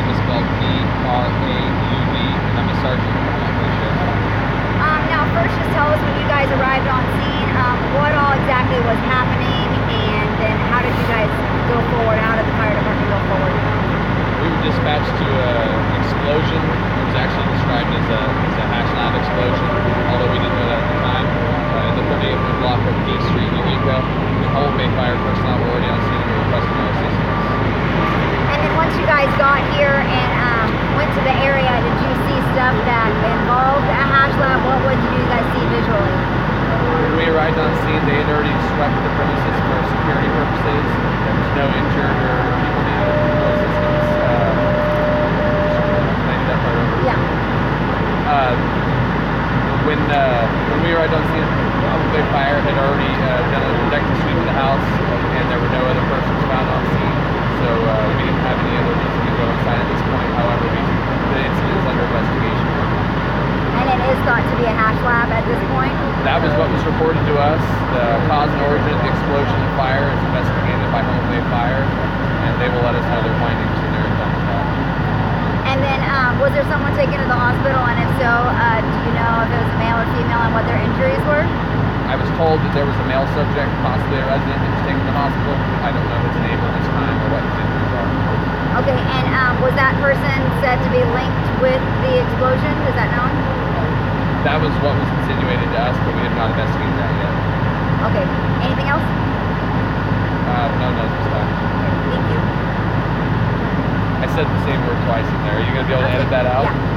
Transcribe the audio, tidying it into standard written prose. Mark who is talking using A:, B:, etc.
A: name is spelled B-R-A-U-D, and I'm a sergeant in the police sheriff.
B: Now, first, just tell us when you guys arrived on scene, what all exactly was happening, and then how did you guys go forward? How did the fire department go forward?
A: We were dispatched to an explosion. It was actually described as a hash lab explosion, although we didn't know that at the time. In the 38th block of D Street, Eureka, Humboldt Bay Fire personnel were already on scene and were requesting our assistance.
B: And then once you guys got here and went to the area, did you see stuff that involved a hash lab? What did you guys see visually?
A: When we arrived on scene, they had already swept the premises for security purposes. There was no injured or people needed no assistance. Landed that part over.
B: Yeah.
A: When we arrived on scene, Humboldt Bay Fire had already done a detective sweep of the house, and there were no other persons found on scene. So we didn't have any other reason to go inside at this point. However, the incident is under investigation.
B: And it is thought to be a hash lab at this point?
A: That was what was reported to us. The cause and origin of the explosion and fire is investigated by Humboldt Bay Fire, and they will let us know their findings when they're done with that.
B: And then, was there someone taken to the hospital? And if so, do you know if it was male or female and what their injuries were?
A: I was told that there was a male subject, possibly a resident, that was taken to the hospital. I don't know if it's a neighbor this time or what his injuries are.
B: Okay, and was that person said to be linked with the explosion? Is that known?
A: That was what was insinuated to us, but we have not investigated that yet.
B: Okay, anything else?
A: No, this time.
B: Thank you.
A: I said the same word twice in there. Are you going to be able to edit that out?
B: Yeah.